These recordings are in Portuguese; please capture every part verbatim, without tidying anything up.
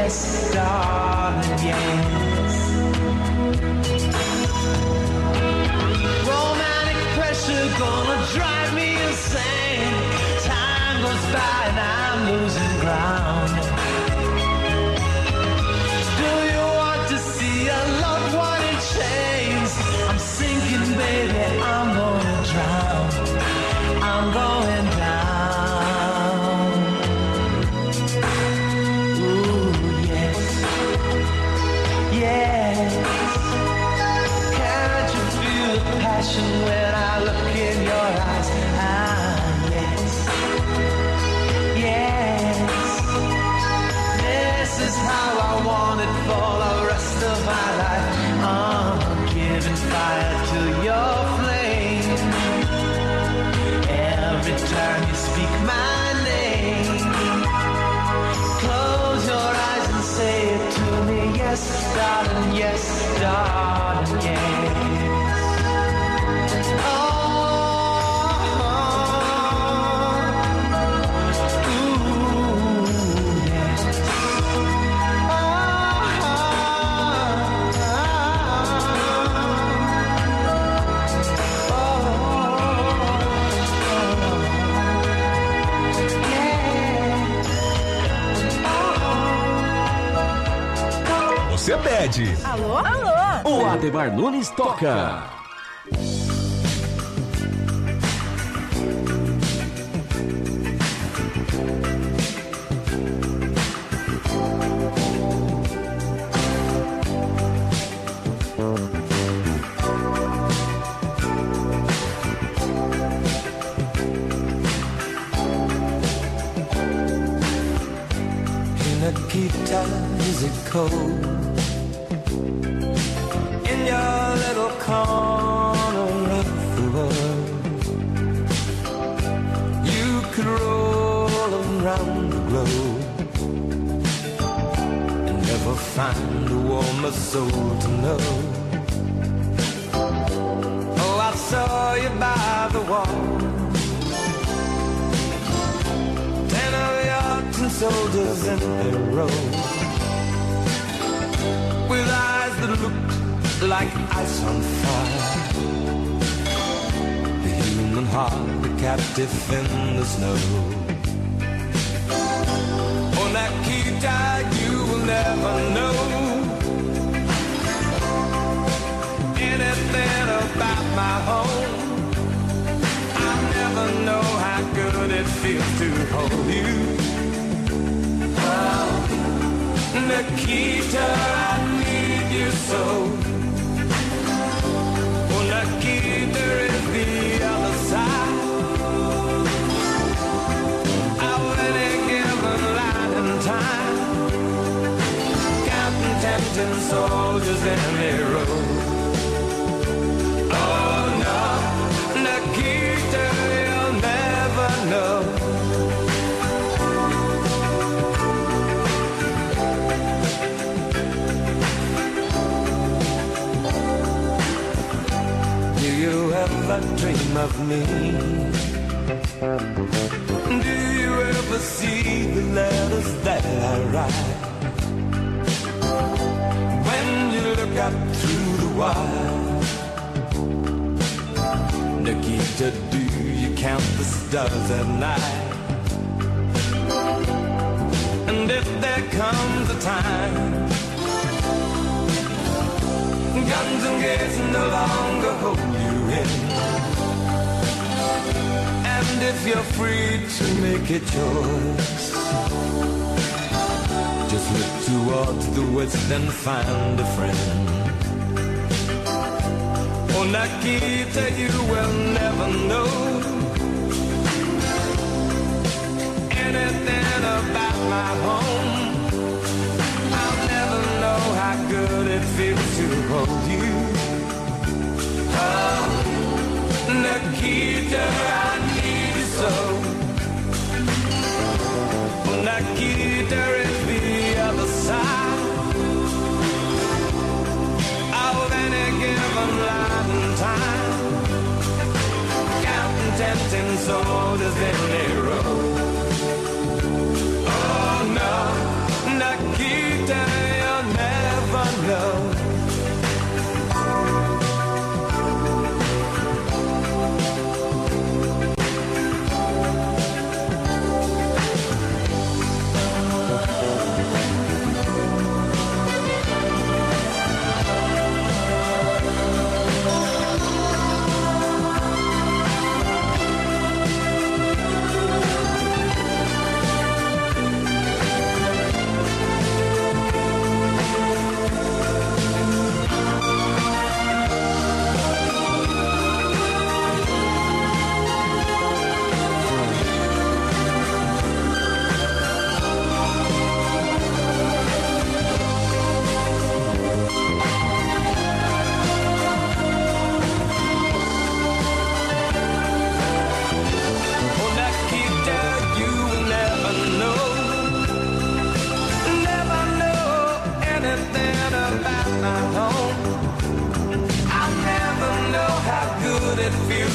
yes, darling, yes. Romantic pressure gonna drive me insane. Time goes by and I'm losing ground. Do you want to see a loved one in chains? I'm sinking, baby, I'm gonna drown. I'm going down. Ooh, yes, yes. Can't you feel the passion when I look in your eyes? Ah, yes, yes. This is how I want it for the rest of my life. I'm giving fire to your flame. Every time you speak my name, close your eyes and say it to me. Yes, darling, yes, darling, yes. Oh, ooh, yes. Oh, Você pede. Alô? Alô? O Ademar Nunes toca. Nikita, is it cold in your little corner of the world? You could roll around the globe and never find a warmer soul to know. Oh, I saw you by the wall, ten of your ten soldiers in a row, with eyes that looked like ice on fire. The human heart, a captive in the snow. Oh, Nikita, you will never know anything about my home. I'll never know how good it feels to hold you. Oh, Nikita, I need you so. Oh, Nikita is the other side of any given light and time, counting tempting soldiers in a row. Oh no, Nikita, you'll never know. Do you ever dream of me? Do you ever see the letters that I write? When you look up through the wire, Nikita, do you count the stars at night? And if there comes a time guns and gates no longer hold you in, and if you're free to make a choice, just look towards the west and find a friend. Oh, Nikita, you will never know anything about my home. I'll never know how good it feels to hold you. Oh, Nikita, I need you so. Oh, Nikita is the other side of any given light and time, counting tempting soldiers in a row. Oh no, Nikita,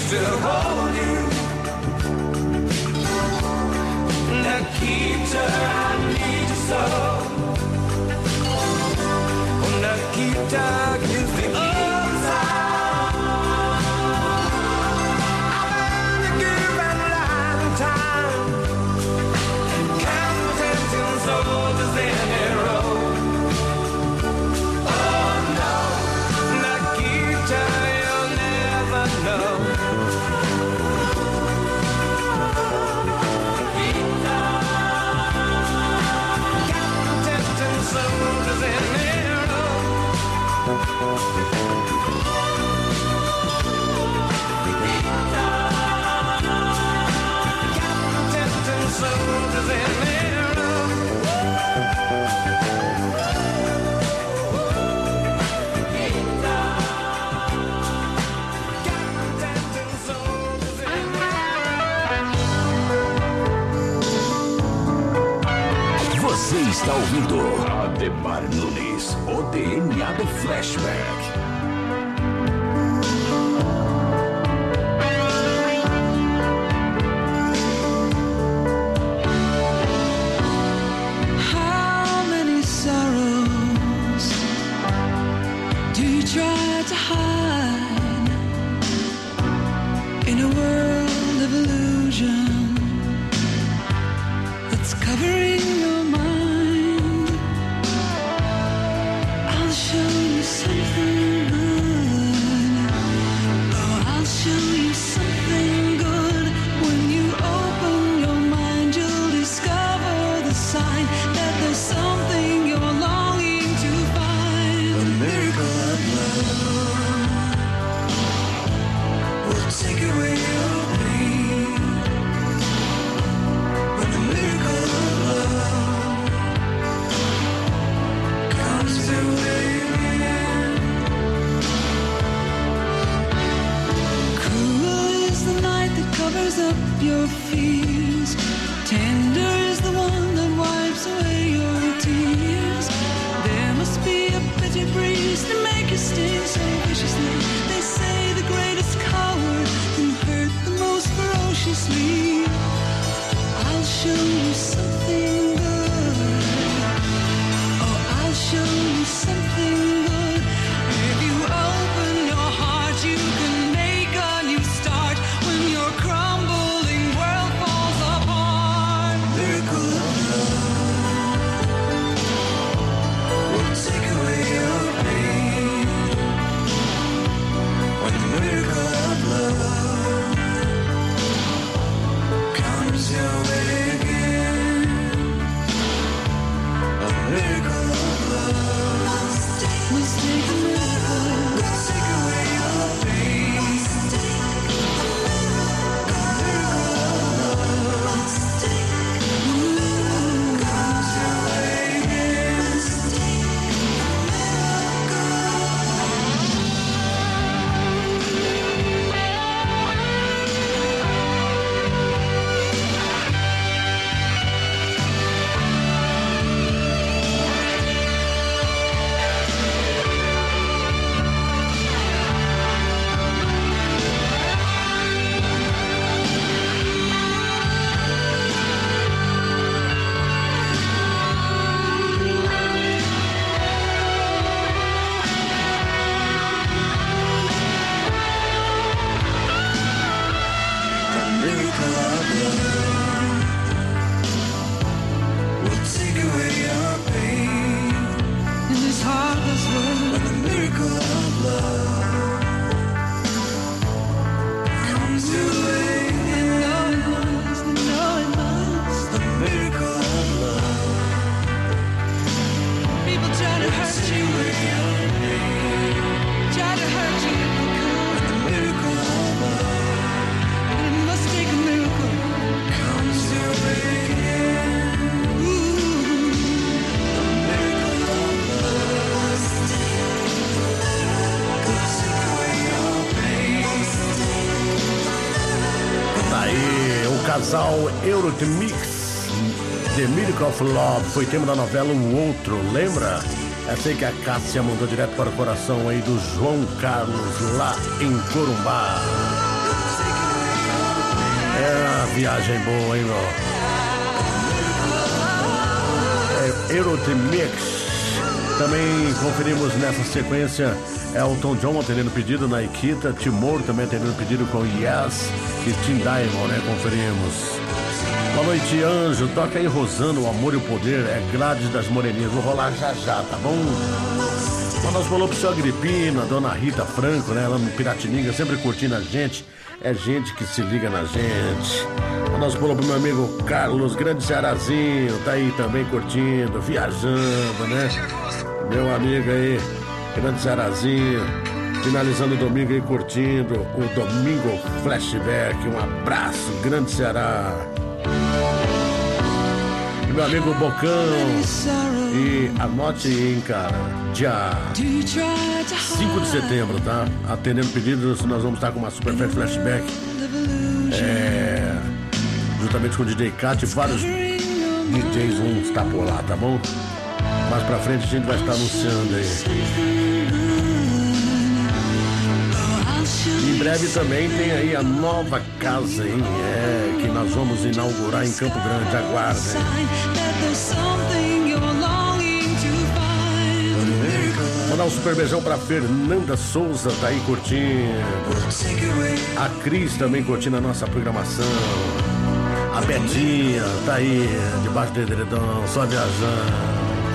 to hold you. Nikita, I need you so. Nikita, gives me upside. I've been a given lifetime, counting soldiers in a row. Oh no, Nikita, you'll never know. Nikita, counting soldiers in a row. Nikita, counting soldiers in a row. Você está ouvindo Ademar Nunes, o D N A do Flashback. How many sorrows do you try to hide in a world of illusion that's covering your mind? I'll show you something good. Oh, I'll show you something good. When you open your mind, you'll discover the sign that there's something you're longing to find. The miracle of love will take away your pain. When the miracle of love comes your way again. Cruel is the night that covers up your fears. Tender is the one that wipes away your tears. There must be a bitter breeze to make you sting so viciously. They say the greatest coward can hurt the most ferociously. I'll show you something good. Oh, I'll show you something good. If you open your heart, you can make a new start. When your crumbling world falls apart, miracle of love will take away your pain. When the miracle of love comes your way again. A miracle of love will take a miracle, will take away your pain. A miracle of love comes your way again. The miracle of love will take away your pain. In this heartless world, when the miracle of love comes your way, and know it must, and know it must. The miracle of love. People try to hurt you, try to hurt you. The miracle of love, but it must take a miracle. Comes your way again. Ooh, the miracle of love will take away your pain. Tá aí, o casal Eurythmics, The Miracle of Love, foi tema da novela O Outro, lembra? Essa aí que a Cássia mandou direto para o coração aí do João Carlos lá em Corumbá. É uma viagem boa, hein, meu? É Eurodemix. Também conferimos nessa sequência Elton John atendendo pedido na Ikita, Timor também atendendo pedido com Yes e Tim Diamond, né? Conferimos. Boa noite, Anjo. Toca aí Rosana, o Amor e o Poder. É Gladys das Moreninhas. Vou rolar já já, tá bom? Mas nós falamos pro seu Agripina, dona Rita Franco, né? Ela no Piratininga, sempre curtindo a gente. É gente que se liga na gente. Nós falamos pro meu amigo Carlos, grande Cearazinho, tá aí também curtindo, viajando, né? Meu amigo aí, grande Cearazinho, finalizando o domingo aí curtindo o Domingo Flashback. Um abraço, grande Ceará. E meu amigo Bocão. E anote aí, hein, cara. Dia cinco de setembro, tá? Atendendo pedidos, nós vamos estar com uma Super Flashback. É. Juntamente com o D J Cat, vários D Js vão estar por lá, tá bom? Mais pra frente a gente vai estar anunciando aí. Em breve também tem aí a nova casa, hein? É, que nós vamos inaugurar em Campo Grande, aguardem. Mandar um super beijão pra Fernanda Souza, tá aí curtindo. A Cris também curtindo a nossa programação. A Betinha tá aí, debaixo do edredom, só viajando.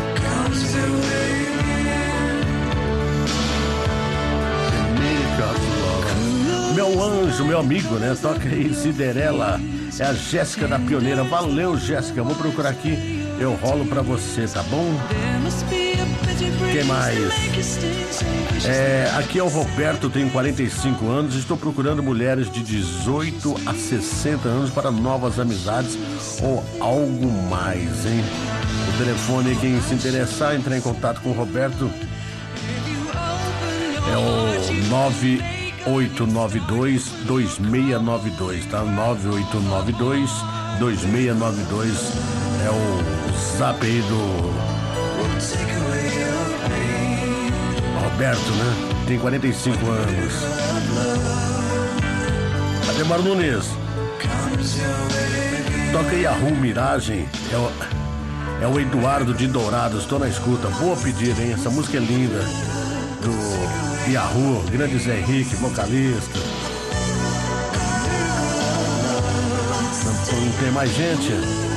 Meu anjo, meu amigo, né? Toca aí, Cinderela. É a Jéssica da Pioneira. Valeu, Jéssica. Vou procurar aqui, eu rolo pra você, tá bom? Quem mais? É, aqui é o Roberto, tenho quarenta e cinco anos. Estou procurando mulheres de dezoito a sessenta anos para novas amizades ou algo mais, hein? O telefone, quem se interessar, entrar em contato com o Roberto é o nove oito nove dois, dois seis nove dois, tá? nove oito nove dois, dois seis nove dois é o zap aí do Roberto, né? Tem quarenta e cinco anos. Ademar Nunes. Toca aí a Rua Miragem. É o, é o Eduardo de Dourados. Estou na escuta. Boa pedida, hein? Essa música é linda. Do Yahoo, grande Zé Henrique, vocalista. Não, não tem mais gente?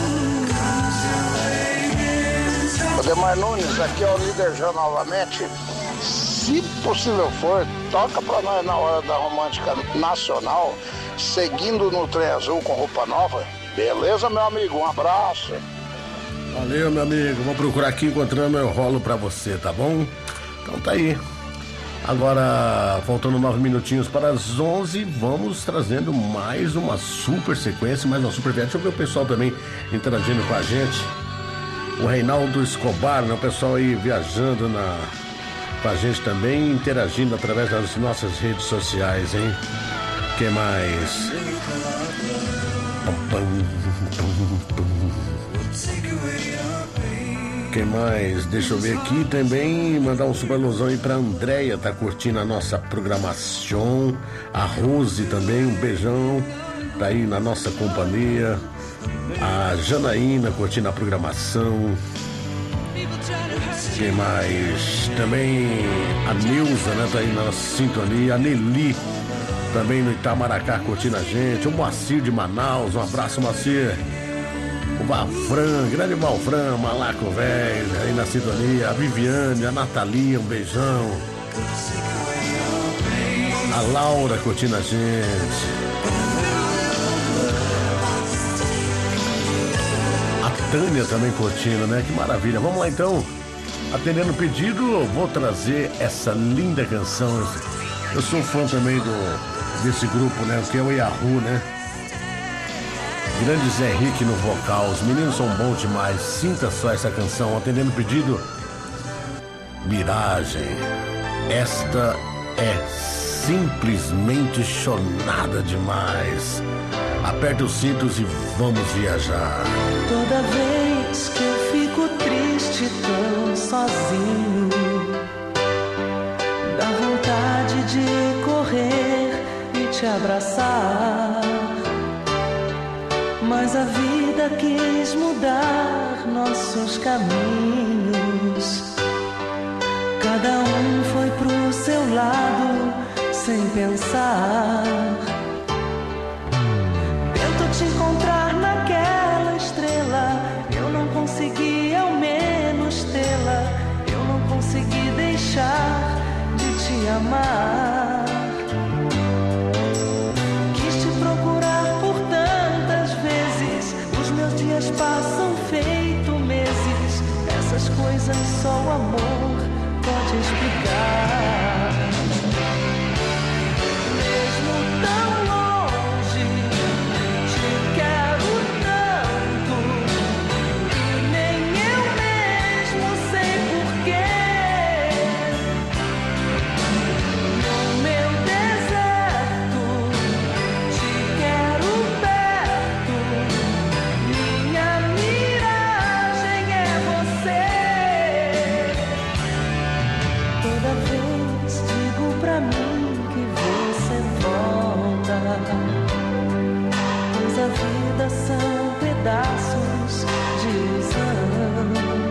Ademar Nunes, aqui é o líder já novamente. Se possível for, toca pra nós na hora da Romântica Nacional, seguindo no trem azul com roupa nova. Beleza, meu amigo? Um abraço. Valeu, meu amigo. Vou procurar aqui, encontrando eu rolo pra você, tá bom? Então tá aí. Agora, faltando nove minutinhos para as onze, vamos trazendo mais uma super sequência, mais uma super viagem. Deixa eu ver o pessoal também interagindo com a gente. O Reinaldo Escobar, né? O pessoal aí viajando na, com a gente também, interagindo através das nossas redes sociais, hein? Que mais? Que mais? Deixa eu ver aqui também, mandar um super alusão aí pra Andréia, tá curtindo a nossa programação. A Rose também, um beijão, tá aí na nossa companhia. A Janaína curtindo a programação. Quem mais? Também a Nilza, né? Tá aí na nossa sintonia. A Nelly também no Itamaracá curtindo a gente. O Moacir de Manaus, um abraço, Moacir. O Valfran, grande Valfran, Malaco velho, aí na sintonia. A Viviane, a Natalia, um beijão. A Laura curtindo a gente. A Tânia também curtindo, né? Que maravilha. Vamos lá então. Atendendo o pedido, vou trazer essa linda canção. Eu sou fã também do, desse grupo, né? Que é o Yahoo, né? Grande Zé Henrique no vocal. Os meninos são bons demais. Sinta só essa canção. Atendendo o pedido, Miragem. Esta é simplesmente chonada demais. Aperta os cintos e vamos viajar. Toda vez que eu fico triste, tão sozinho, dá vontade de correr e te abraçar. mas a vida quis mudar nossos caminhos. Cada um foi pro seu lado sem pensar. Tento te encontrar naquela estrela, eu não consegui ao menos tê-la. Eu não consegui deixar de te amar. Quis te procurar por tantas vezes, os meus dias passam feito meses. Essas coisas só o amor pode explicar. Mesmo tão longe, te quero tanto, e nem eu mesmo sei porquê. No meu deserto, te quero perto, minha miragem é você. Toda vez digo pra mim que você volta, pois a vida são pedaços de ilusão.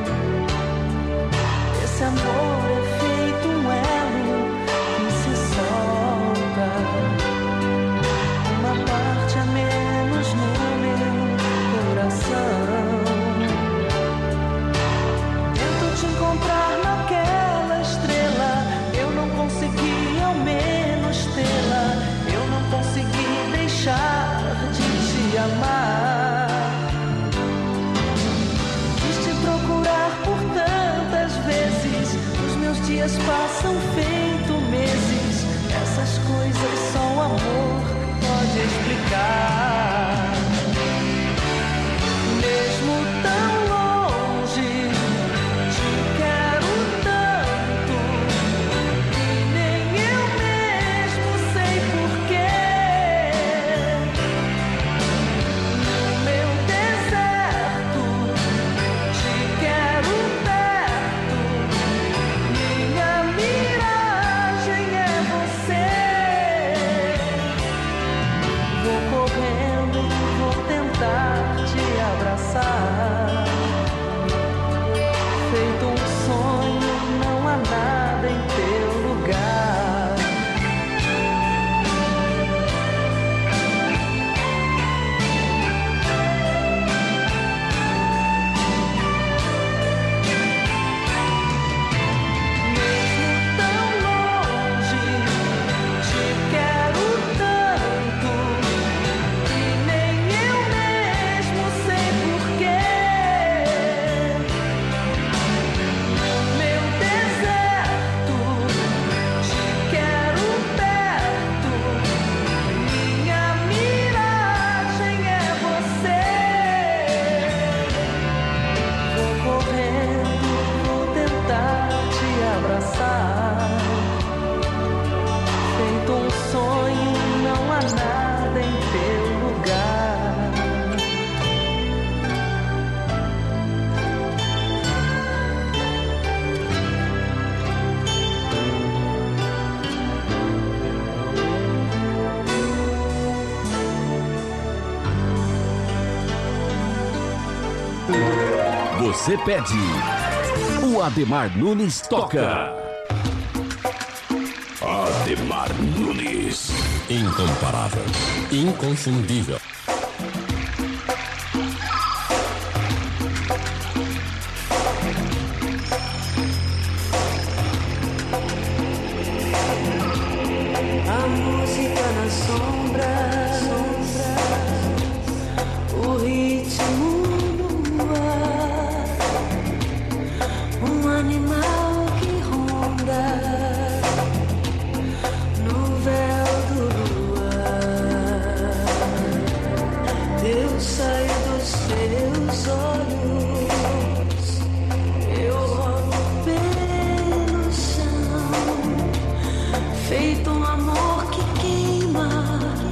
Esse amor é feito um elo que se solta, uma parte a menos no meu coração. Tento te encontrar naquela estrela, eu não consegui ao menos tê-la. Eu não consegui deixar de te amar. Quis te procurar por tantas vezes, os meus dias passam feito meses. Essas coisas só o amor pode explicar. Mesmo tão longe, te quero tanto, e nem eu mesmo sei porquê. No meu deserto, te quero perto, minha miragem é você. Vou correndo, vou tentar te abraçar. Feito um sonho, não há nada em teu lugar. Mesmo tão longe, te quero tanto, e nem eu mesmo sei porquê. No meu deserto, te quero perto, minha miragem é você. Vou correndo, vou tentar te abraçar. Feito um sonho, não há nada em teu lugar. Você pede. O Ademar Nunes toca. Ademar Nunes. Incomparável, inconfundível. A música nas sombras, o ritmo no ar, um animal que ronda no véu do luar. Eu saio dos seus olhos, eu rolo pelo chão, feito um amor que queima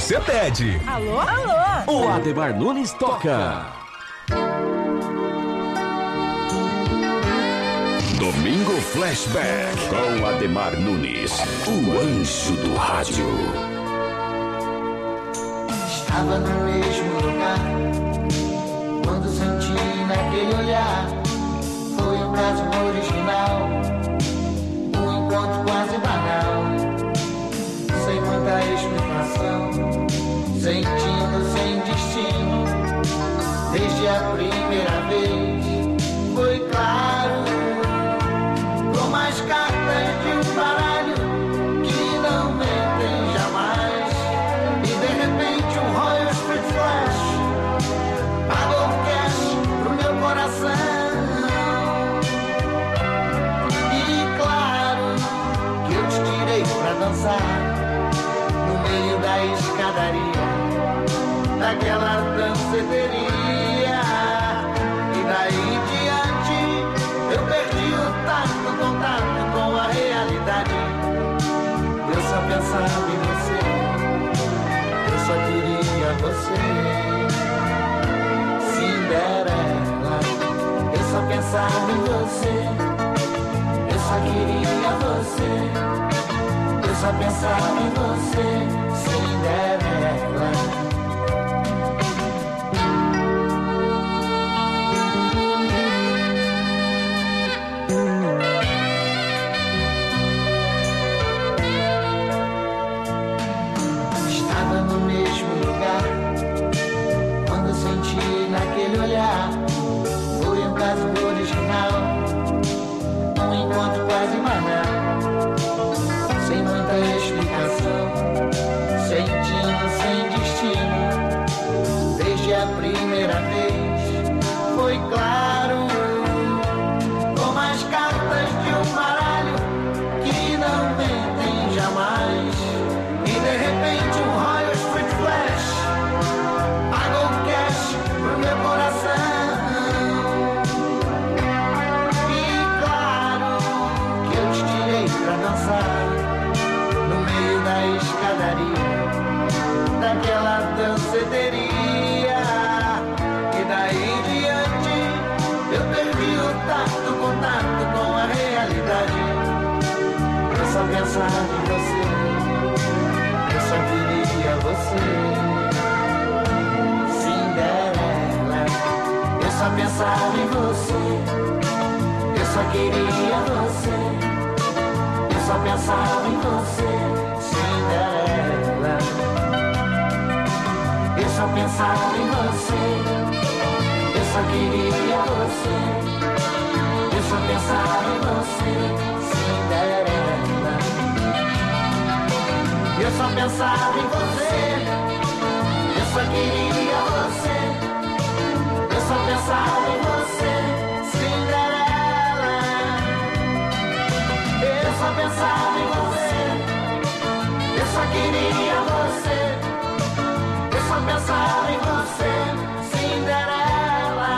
você pede. Alô? Alô? O Ademar Nunes toca. Domingo Flashback com Ademar Nunes, o anjo do rádio. Estava no mesmo lugar quando senti naquele olhar. Foi um caso original, um encontro quase banal, sem muita explicação, sentindo sem destino. Desde a primeira vez foi claro, como as cartas de um baralho que não mentem jamais. E de repente um Royal Street Flash pagou cash pro meu coração. E claro que eu te tirei pra dançar no meio da escadaria daquela danceteria. E daí em diante eu perdi o tato, contato com a realidade. Eu só pensava em você, eu só queria você. Cinderela, eu só pensava em você, eu só queria você. Eu só pensava em você, Cinderela. Naquele olhar, foi um caso original, um encontro quase banal, sem muita explicação, sentindo sem destino. Desde a primeira vez, foi claro, como as cartas de um baralho que não mentem jamais. E de repente um Royal Street Flash pagou cash pro meu coração. E claro que eu te tirei pra dançar no meio da escadaria daquela danceteria. E daí em diante eu perdi o tato, contato com a realidade. Eu só pensava em você, eu só queria você. Eu só pensava em você, eu só queria você. Eu só pensava em você, Cinderela. Eu só pensava em você, eu só queria você. Eu só pensava em você, Cinderela. Eu só pensava em você, eu só queria você. Eu só pensava em você, Cinderela. Eu só pensava em você, eu só queria você. Eu só pensava em você, Cinderela.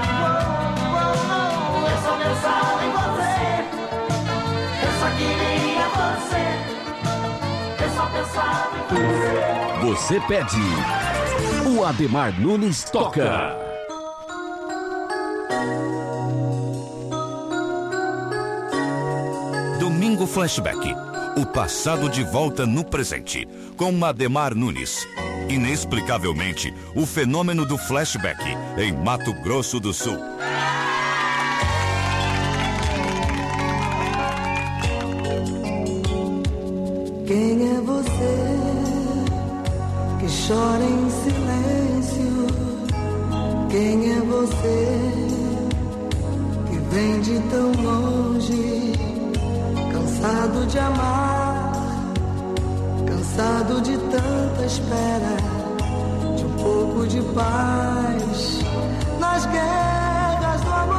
Eu só pensava em você, eu só queria você. Eu só pensava em você. Você pede, o Ademar Nunes toca. Domingo Flashback, o passado de volta no presente, com Ademar Nunes. Inexplicavelmente, o fenômeno do flashback em Mato Grosso do Sul. Quem é você que chora em silêncio? Quem é você que vem de tão longe? Cansado de amar, cansado de tanta espera, de um pouco de paz nas guerras do amor.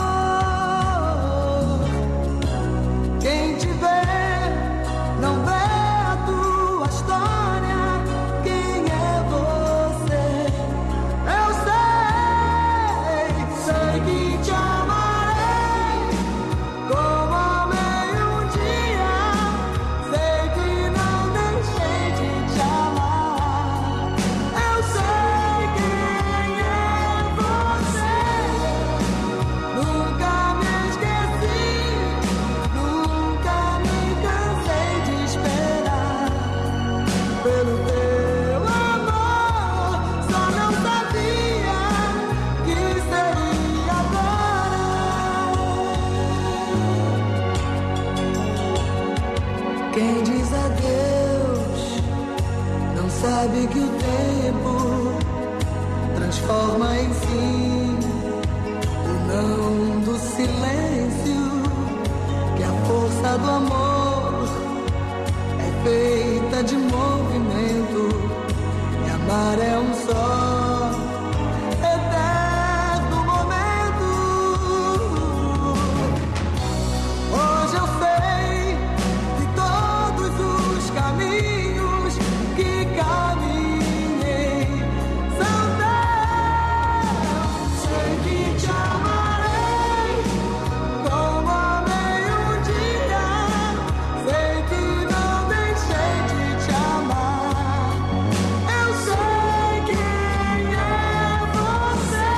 Quem te vê, não vê a tua história. Quem é você? Eu sei, sei que te amarei como amei um dia. Sei que não deixei de te amar. sabe que o tempo transforma em sim o não do silêncio, que a força do amor é feita de movimento, e amar é um só eterno momento. Hoje eu sei de todos os caminhos que caminhei são teus. Sei que te amarei como amei um dia. Sei que não deixei de te amar. Eu sei quem é você.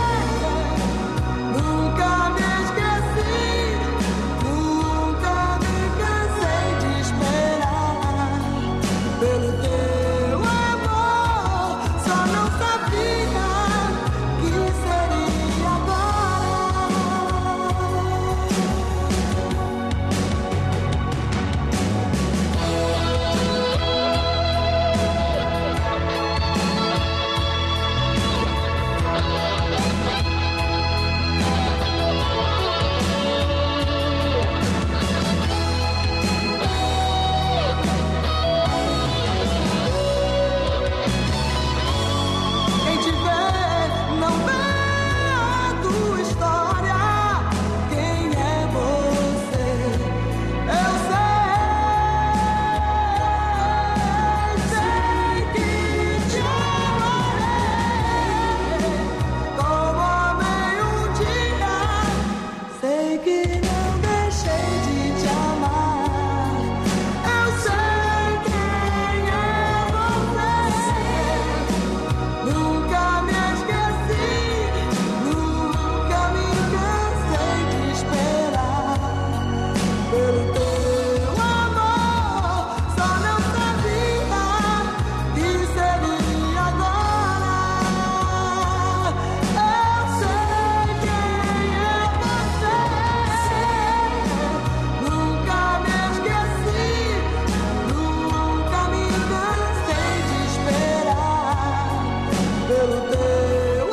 Nunca me esqueci, nunca me cansei de esperar pelo teu amor. Só não sabia que seria agora. Quem te vê não vê a tua história. Quem é você? Eu sei, sei que te amarei como amei um dia. Sei que não deixei de te amar. Eu sei quem é você. Nunca me esqueci, nunca me cansei de esperar pelo teu amor. Só não sabia que seria agora. Eu sei quem é você. Nunca me esqueci, nunca me cansei de esperar pelo teu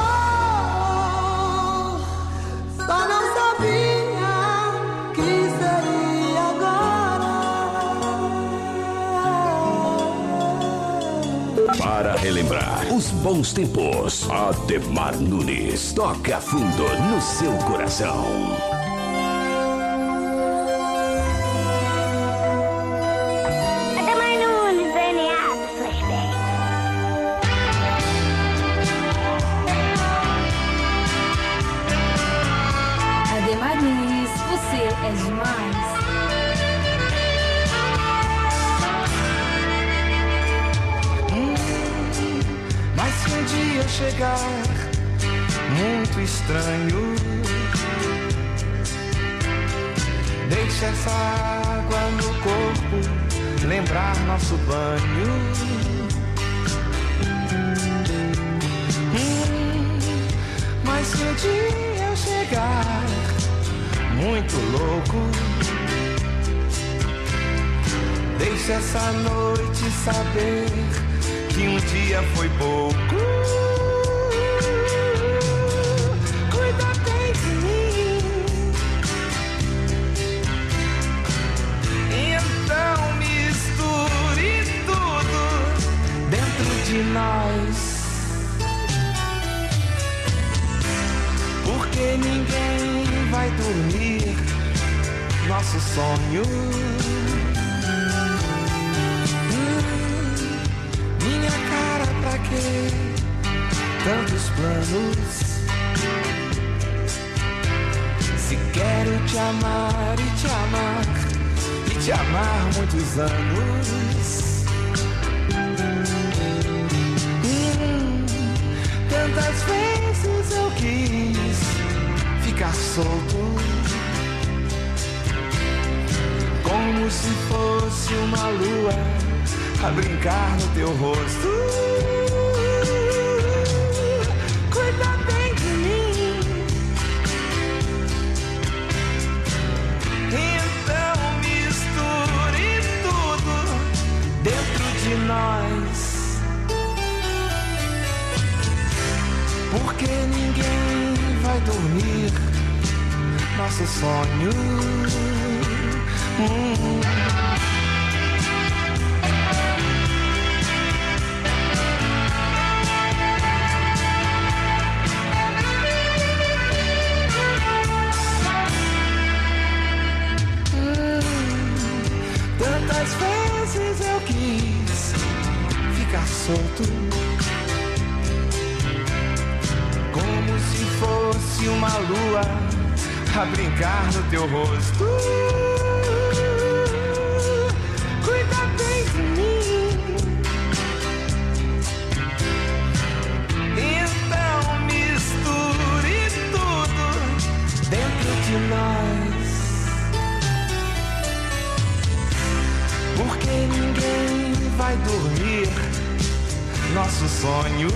amor. Só não sabia que seria agora. Para relembrar os bons tempos, Ademar Nunes toca fundo no seu coração. Ademar Nunes, D N A do Flashback. Ademar Nunes, você é demais. Mas se um dia chegar muito estranho, deixa essa água no corpo lembrar nosso banho. Hum, mas se um dia eu chegar muito louco, deixa essa noite saber que um dia foi pouco. Cuida bem de mim. Então misture tudo dentro de nós, porque ninguém vai dormir nosso sonho. Minha cara, pra quê? Tantos planos. Se quero te amar e te amar e te amar muitos anos. Hum, tantas vezes eu quis ficar solto, como se fosse uma lua a brincar no teu rosto. Cuida bem de mim. Então misture tudo dentro de nós, dormir nosso sonho. Hum. Tantas vezes eu quis ficar solto, como se fosse uma lua a brincar no teu rosto. Cuida bem de mim, então misture tudo dentro de nós. Porque ninguém vai dormir nosso sonho.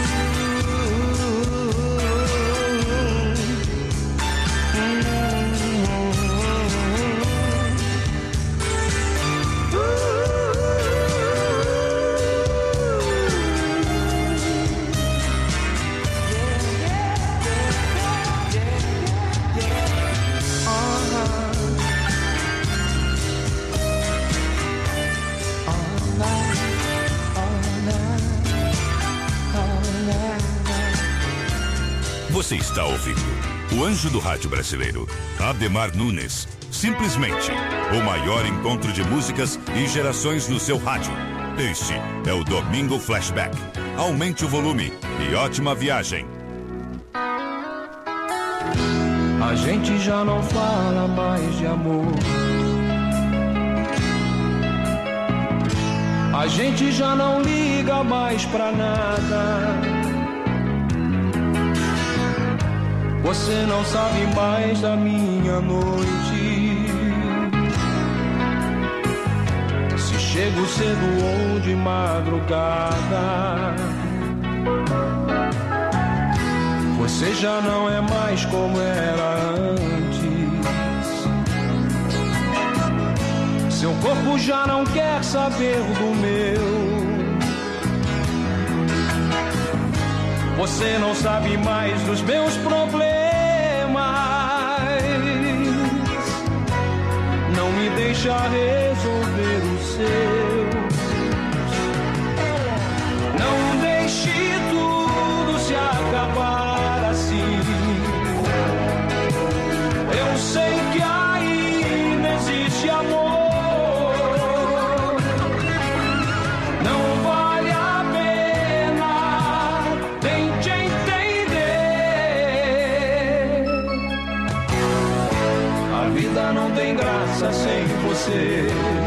Você está ouvindo o Anjo do Rádio Brasileiro, Ademar Nunes. Simplesmente o maior encontro de músicas e gerações no seu rádio. Este é o Domingo Flashback. Aumente o volume e ótima viagem. A gente já não fala mais de amor. A gente já não liga mais pra nada. Você não sabe mais da minha noite, se chego cedo ou de madrugada. Você já não é mais como era antes. Seu corpo já não quer saber do meu. Você não sabe mais dos meus problemas. Não me deixa resolver os seus. Não deixe tudo se acabar assim. Eu sei que ainda existe amor. Não tem graça sem você.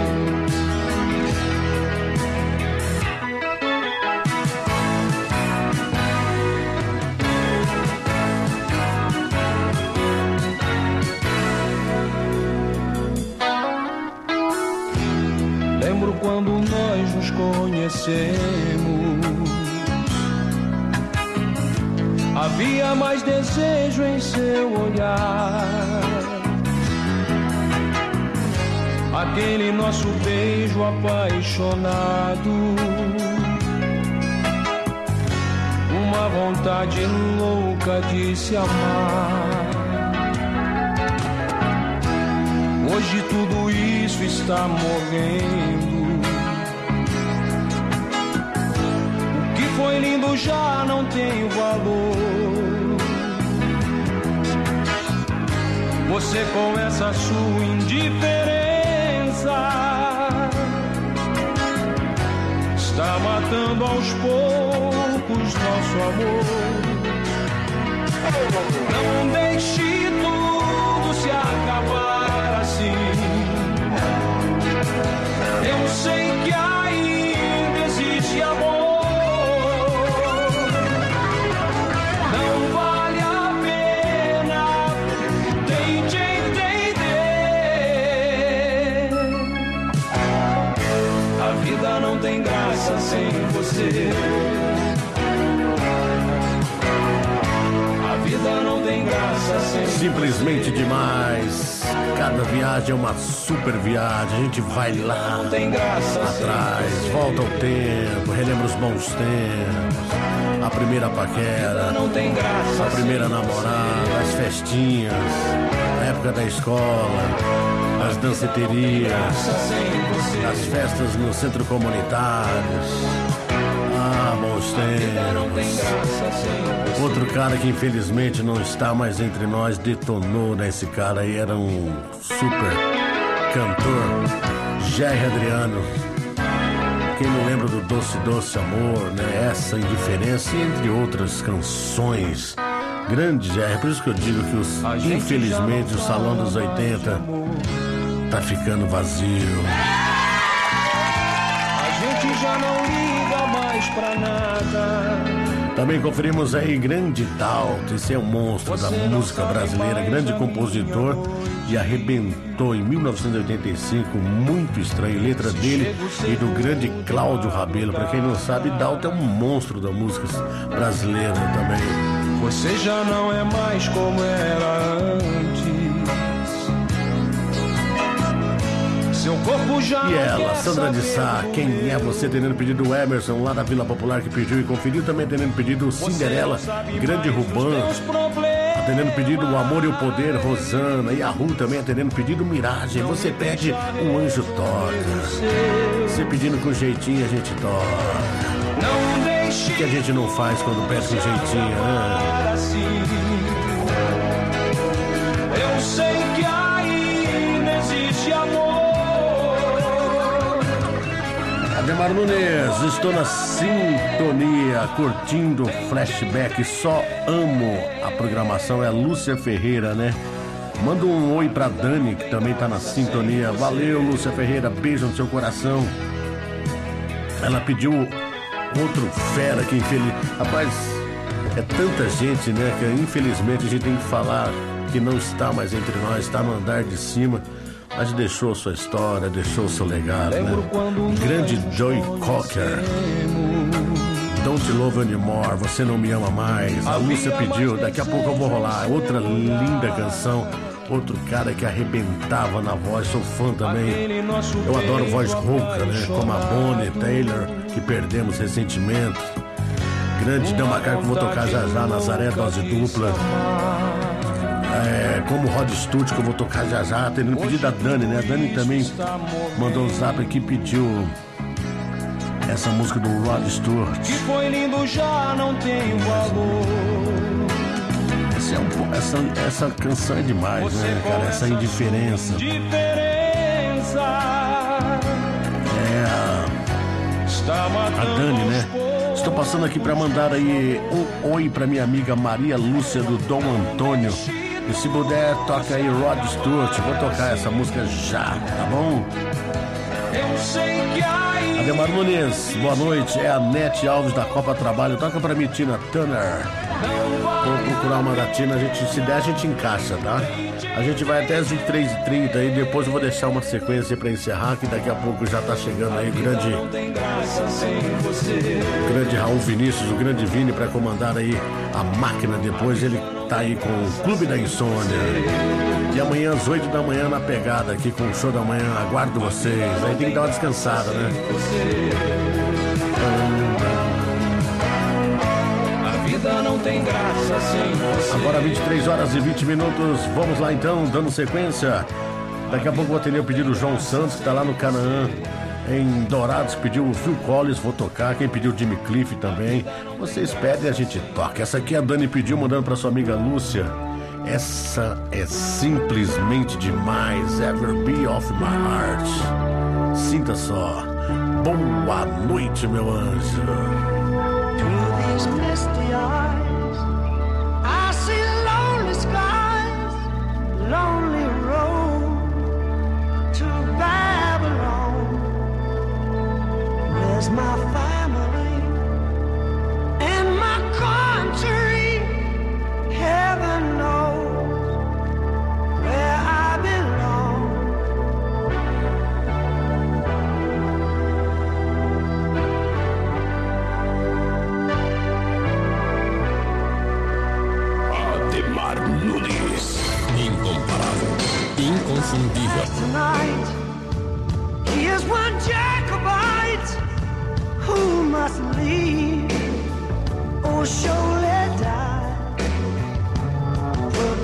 Lembro quando nós nos conhecemos. Havia mais desejo em seu olhar. Aquele nosso beijo apaixonado, uma vontade louca de se amar. Hoje tudo isso está morrendo. O que foi lindo já não tem valor. Você com essa sua indiferença está matando aos poucos nosso amor. Não deixe tudo se acabar assim. Eu sei que ainda existe amor. Não vale a pena, tente entender. A vida não tem graça sem você. A vida não tem graça sem você. Simplesmente demais. Cada viagem é uma super viagem. A gente vai lá não tem graça atrás, volta ao tempo, relembra os bons tempos. A primeira paquera, não tem graça a primeira namorada, as festinhas, a época da escola, as danceterias, as festas no centro comunitário. Ah, bons tempos. Outro cara que infelizmente não está mais entre nós detonou, né? Esse cara aí era um super cantor, Jerry Adriano. Quem não lembra do Doce Doce Amor, né? Essa Indiferença, entre outras canções. Grande Jerry, por isso que eu digo que os, infelizmente o Salão dos oitenta tá ficando vazio. A gente já não liga mais pra nada. Também conferimos aí Grande Dalto, esse é um monstro da música brasileira, grande compositor, e arrebentou em mil novecentos e oitenta e cinco, muito estranho, letra dele e do grande Cláudio Rabelo. Pra quem não sabe, Dalto é um monstro da música brasileira também. Você já não é mais como era antes. Seu corpo já E não ela, quer Sandra de Sá, saber. quem é você? Tendo pedido o Emerson lá da Vila Popular que pediu e conferiu, também tendo pedido o Cinderela, Grande Ruban, atendendo pedido o Amor e o Poder, Rosana, e a Ru também atendendo pedido Miragem. Você pede, o anjo toca. Você pedindo com jeitinho, a gente toca. O que a gente não faz quando pede com jeitinho, né? Eu sei que ainda existe amor. Ademar Nunes, estou na sintonia, curtindo flashback, só amo a programação, é a Lúcia Ferreira, né? Manda um oi pra Dani, que também tá na sintonia. Valeu, Lúcia Ferreira, beijo no seu coração. Ela pediu outro fera que infeliz... Rapaz, é tanta gente, né, que infelizmente a gente tem que falar que não está mais entre nós, está no andar de cima. Mas deixou sua história, deixou seu legado, né? Grande Joey Cocker, Don't Love Anymore, Você Não Me Ama Mais. A Lúcia pediu, daqui a pouco eu vou rolar. Outra linda canção, outro cara que arrebentava na voz, sou fã também. Eu adoro voz rouca, né? Como a Bonnie Taylor, que perdemos recentemente. Grande Damacar, que vou tocar já já, Nazaré, dose dupla. É, como Rod Stewart, que eu vou tocar já já, tendo pedido a Dani, né? A Dani também mandou um zap aqui, pediu essa música do Rod Stewart. Que foi lindo, já não tem valor. Esse é um, essa, essa canção é demais, né, cara? Essa indiferença. Diferença. É a, a Dani, né? Estou passando aqui para mandar aí um oi para minha amiga Maria Lúcia do Dom Antônio. E se puder, toca aí Rod Stewart. Vou tocar essa música já, tá bom? Eu sei que ainda... Ademar Nunes, boa noite. É a Nete Alves da Copa Trabalho. Toca pra mim, Tina Turner. Vou procurar uma da Tina. A gente, se der, a gente encaixa, tá? A gente vai até as vinte e três e trinta e depois eu vou deixar uma sequência pra encerrar, que daqui a pouco já tá chegando aí o grande, o grande Raul Vinícius, o grande Vini, pra comandar aí a máquina depois. Ele tá aí com o Clube da Insônia. E amanhã às oito da manhã na pegada aqui com o show da manhã. Aguardo vocês. Aí tem que dar uma descansada, né? A vida não tem graça sem você. Agora vinte e três horas e vinte minutos. Vamos lá então, dando sequência. Daqui a pouco vou atender o pedido do João Santos, que tá lá no Canaã, em Dourados. Pediu o Phil Collins, vou tocar. Quem pediu o Jimmy Cliff também. Vocês pedem, a gente toca. Essa aqui a Dani pediu, mandando pra sua amiga Lúcia. Essa é simplesmente demais. Ever Be Of My Heart. Sinta só. Boa noite, meu anjo. Through these misty eyes, I see lonely skies, lonely road to Babylon. Where's my family and my country? Heaven knows where I belong. Ademar Nunes. Incomparável. Inconfundível. Tonight, he is one Jacobite who must leave or surely die. For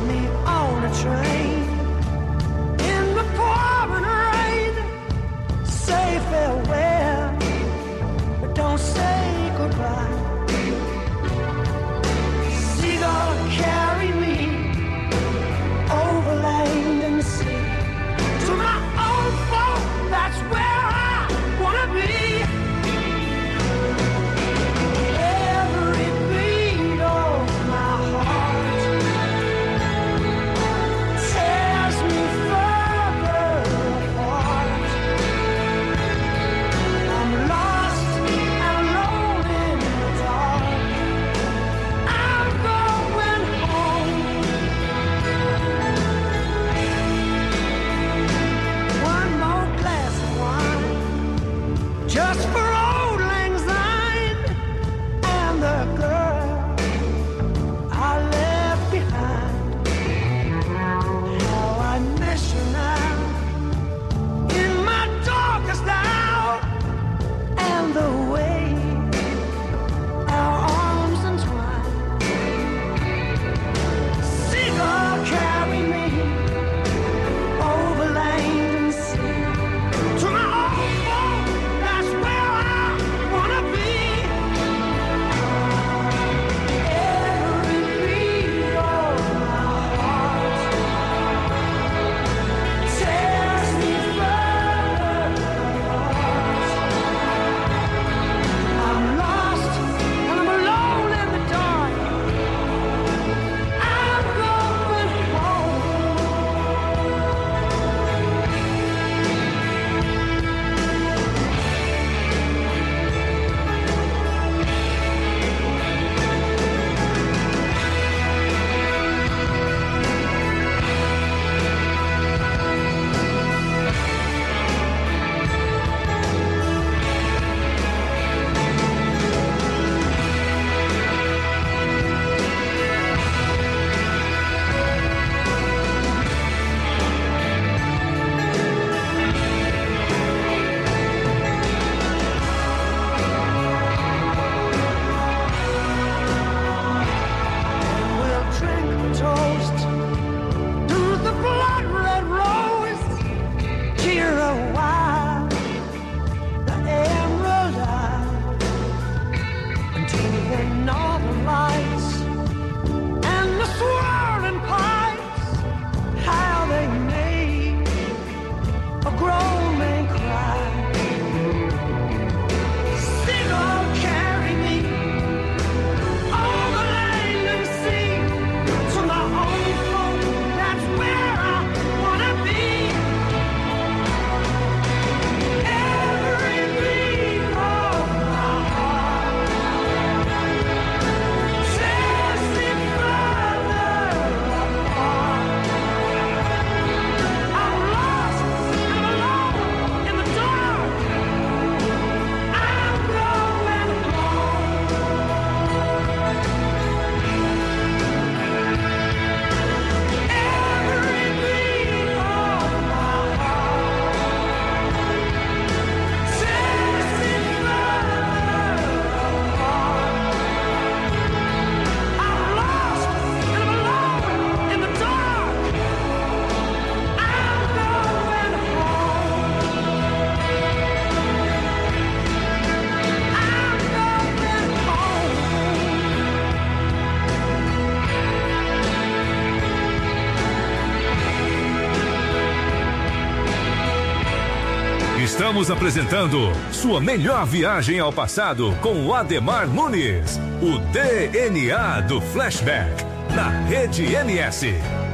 Estamos apresentando sua melhor viagem ao passado com o Ademar Nunes, o D N A do Flashback, na Rede M S.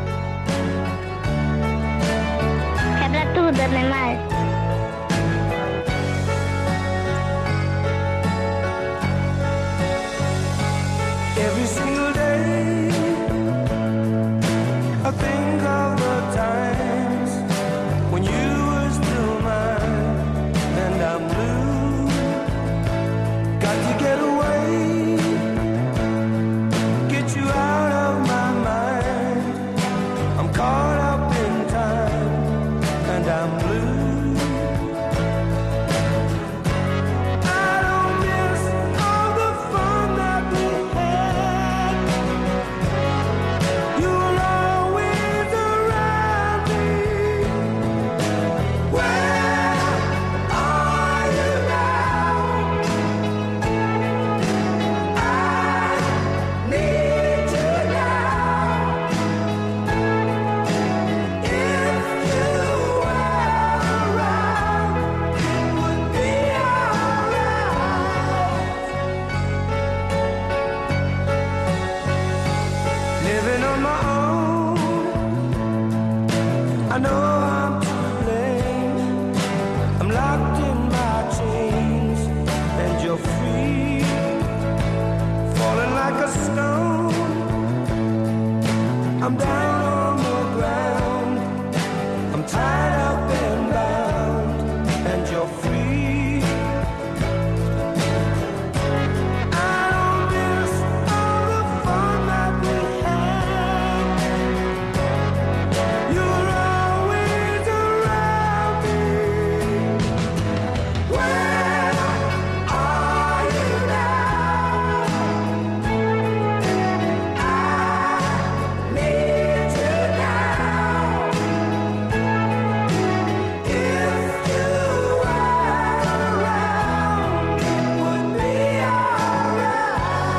Quebra tudo, Ademar. Every single day I think of the times when you were still mine and I'm blue. Got to get away, get you out of my mind. I'm caught up in time and I'm blue. I'm down on the ground, I'm tied up and bound, and you're free. I don't miss all the fun that we had. You're always around me. Where are you now? I need you now. If you were around, it would be alright.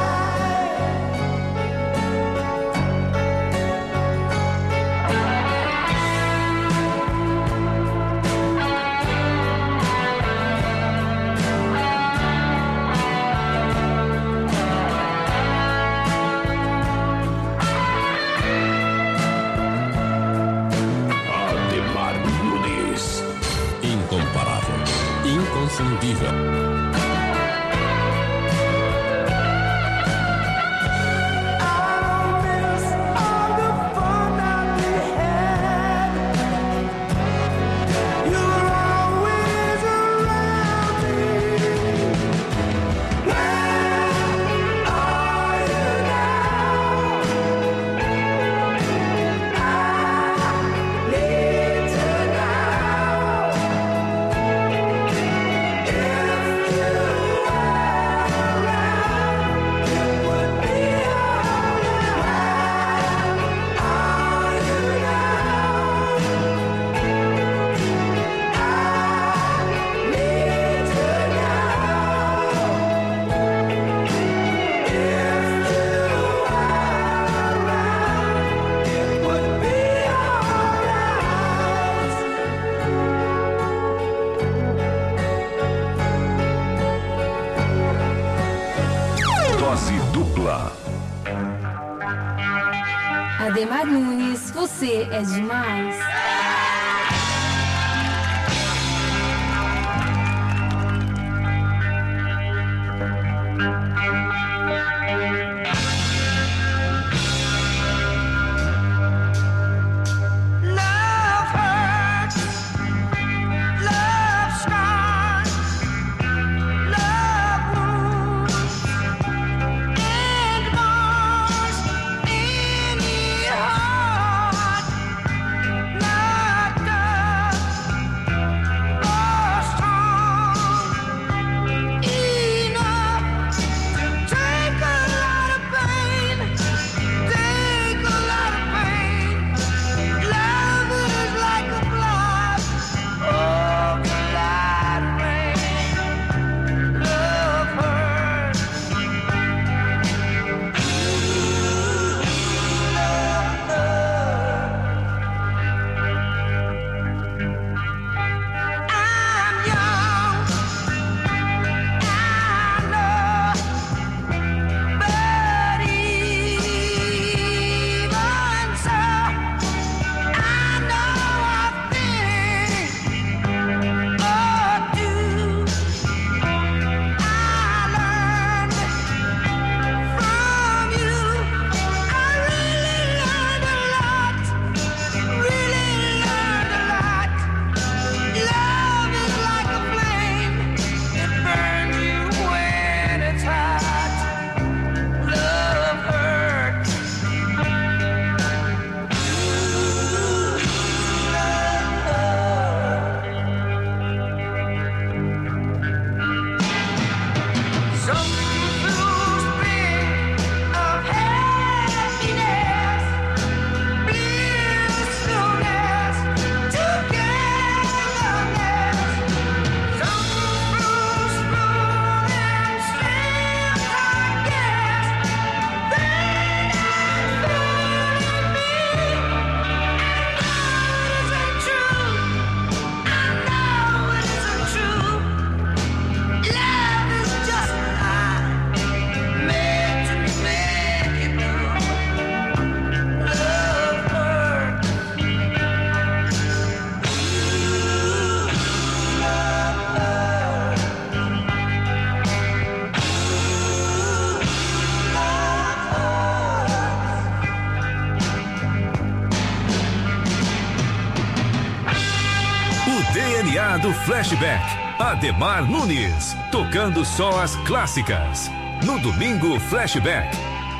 Ademar Nunes. Incomparável. Inconfundível. Dose dupla. Ademar Nunes, você é demais. Love hurts, love scars, love wounds, and bars in your heart. Love N A do Flashback. Ademar Nunes, tocando só as clássicas. No domingo, Flashback.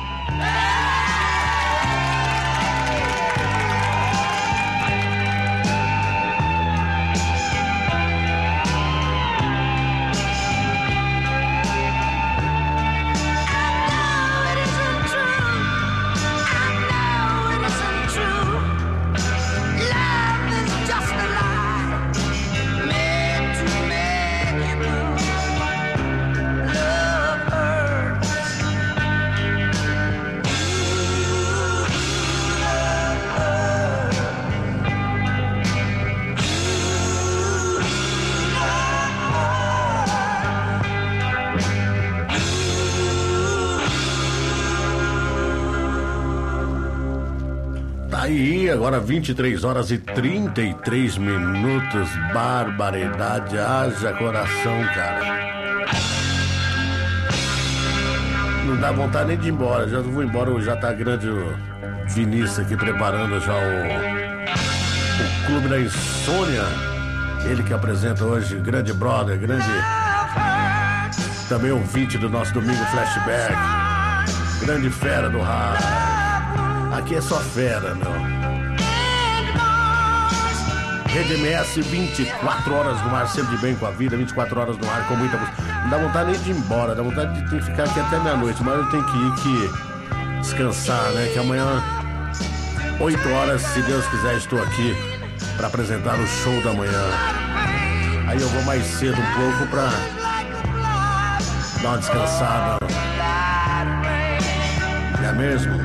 Aí, agora vinte e três horas e trinta e três minutos. Barbaridade, haja coração, cara. Não dá vontade nem de ir embora. Já vou embora, já tá grande o Vinícius aqui preparando já o, o Clube da Insônia. Ele que apresenta hoje, grande brother, grande também ouvinte do nosso domingo Flashback. Grande fera do rádio. Aqui é só fera, meu. Rede M S, vinte e quatro horas no ar, sempre bem com a vida, vinte e quatro horas no ar, com muita música. Não dá vontade nem de ir embora, dá vontade de ter que ficar aqui até meia-noite, mas eu tenho que ir que descansar, né? Que amanhã, oito horas, se Deus quiser, estou aqui para apresentar o show da manhã. Aí eu vou mais cedo um pouco pra dar uma descansada. Não é mesmo?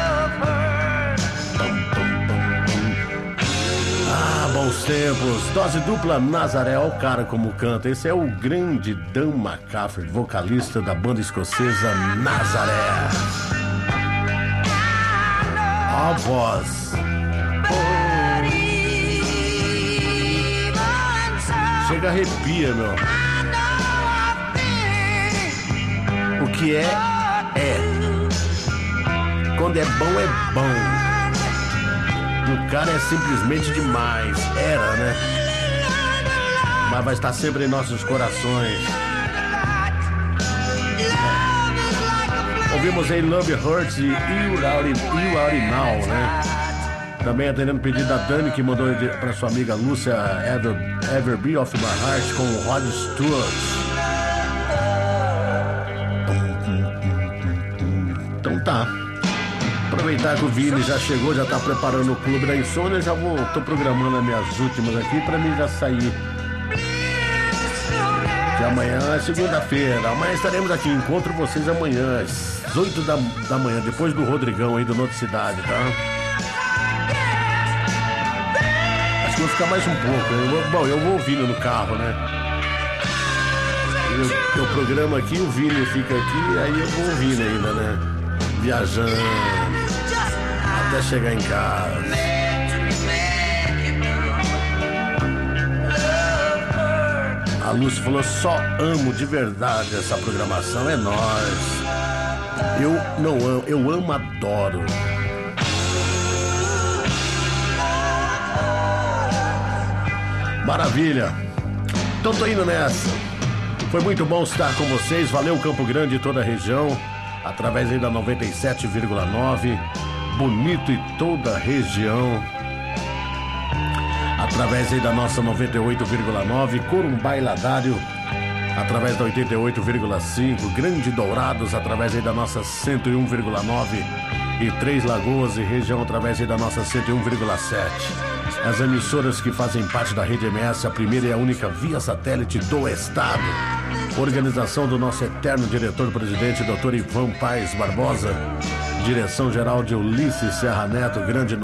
Bons tempos, dose dupla Nazaré, olha o cara como canta. Esse é o grande Dan McCaffrey, vocalista da banda escocesa Nazaré. Ó a voz. Chega arrepia, meu. O que é, é. Quando é bom, é bom. O cara é simplesmente demais. Era, né? Mas vai estar sempre em nossos corações. Ouvimos aí Love Hurts e You Already, You Already Know, né? Também atendendo o pedido da Dani, que mandou para sua amiga Lúcia, Ever, Ever Be Of My Heart, com o Rod Stewart. Então tá. Aproveitar que o Vini já chegou, já tá preparando o Clube da Insônia, já vou, tô programando as minhas últimas aqui pra mim já sair. Que amanhã é segunda-feira, amanhã estaremos aqui, encontro vocês amanhã às oito da, da manhã, depois do Rodrigão aí do Norte Cidade, tá? Acho que vou ficar mais um pouco, eu vou, bom, eu vou ouvindo no carro, né? Eu, eu programo aqui, o Vini fica aqui, aí eu vou ouvindo ainda, né? Viajando até chegar em casa. A Lúcia falou, só amo de verdade essa programação, é nóis. Eu não amo, eu amo, adoro. Maravilha. Então tô indo nessa. Foi muito bom estar com vocês, valeu Campo Grande e toda a região. Através aí da noventa e sete vírgula nove, Bonito e toda a região. Através aí da nossa noventa e oito vírgula nove, Corumbá e Ladário. Através da oitenta e oito vírgula cinco, Grande Dourados, através aí da nossa cento e um vírgula nove. E Três Lagoas e região, através aí da nossa cento e um vírgula sete. As emissoras que fazem parte da Rede M S, a primeira e a única via satélite do estado. Organização do nosso eterno diretor-presidente, doutor Ivan Paes Barbosa. Direção-geral de Ulisses Serra Neto, grande